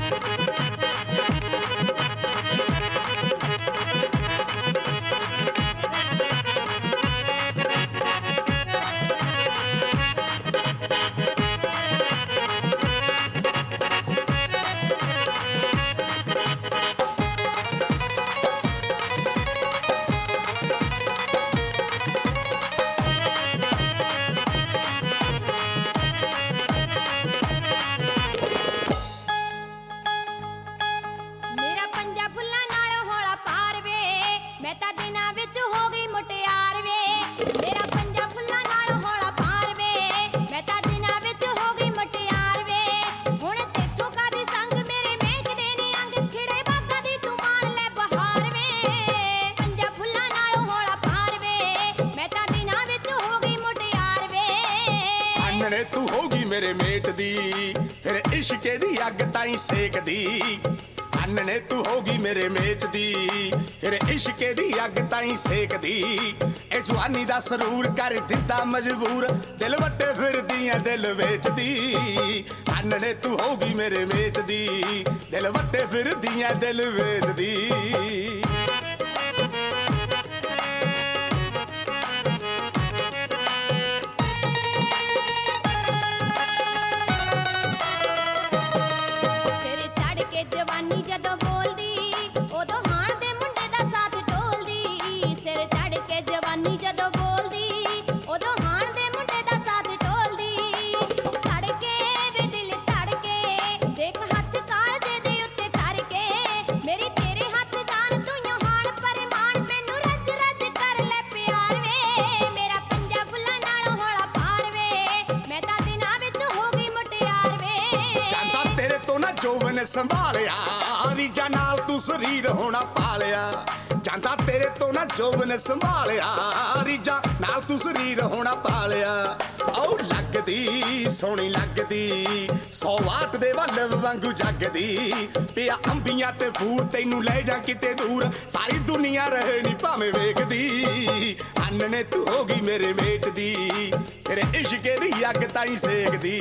तू होगी मेरे मेच दी फिर इश्के दी अग ताई सेक दी अन्ने तू होगी मेरे मेच दी फिर इश्के दी अग ताई सेक दी ए जवानी दा सरूर कर दिता मजबूर दिल वट्टे फिर दियां दिल वेच दी अन्ने तू होगी मेरे मेच दी दिल वट्टे फिर दियां दिल वेच दी जोवन संभालिया रीजा नाल तू शरीर होना पालिया जांदा तेरे तो ना जोवन संभालिया रीजा नाल तू शरीर होना पालिया ओ लगदी सोहनी लगदी 100 वाट दे वल्लभ वांगू जगदी पिया अंबियां ते फूल तैनू ले जा किते दूर सारी दुनिया रहे नी भावें वेखदी अन्ने तू होगी मेरे मेच दी तेरे इश्के दी अग ताई सेकदी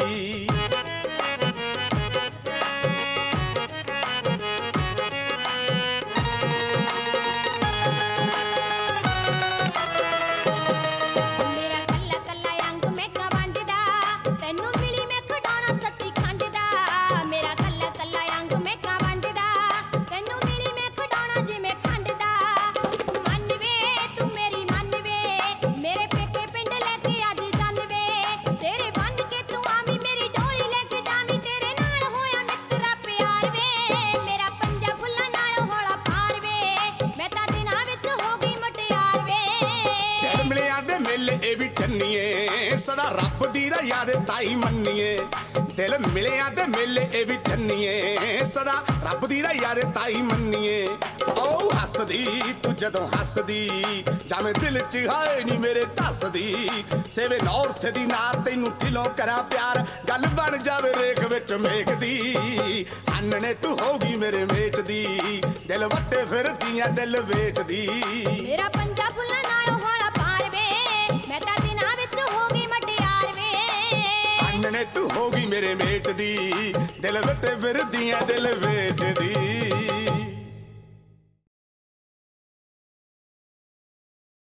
सदा रब दी रजा दे ताई मन्निए दिल मिलिया ते मिले ए भी चन्निए सदा रब दी रजा दे ताई मन्निए ओ हसदी तू जदों हसदी जामे दिल च हाए नी मेरे दसदी सेवे नॉर्थ दी नार तैनू दिलों करा प्यार गल बन जावे रेख विच मेघदी अन्ने तू होगी मेरे मेच दी दिल वट्टे फिर दियां दिल वेचदी मेरा पंजा फुल्लां नालों होला पार वे मैं तां दिनां विच होगी मटियार वे अन्ने तू होगी मेरे मेच दी दिल वट्टे फिर दियां दिल वेचदी।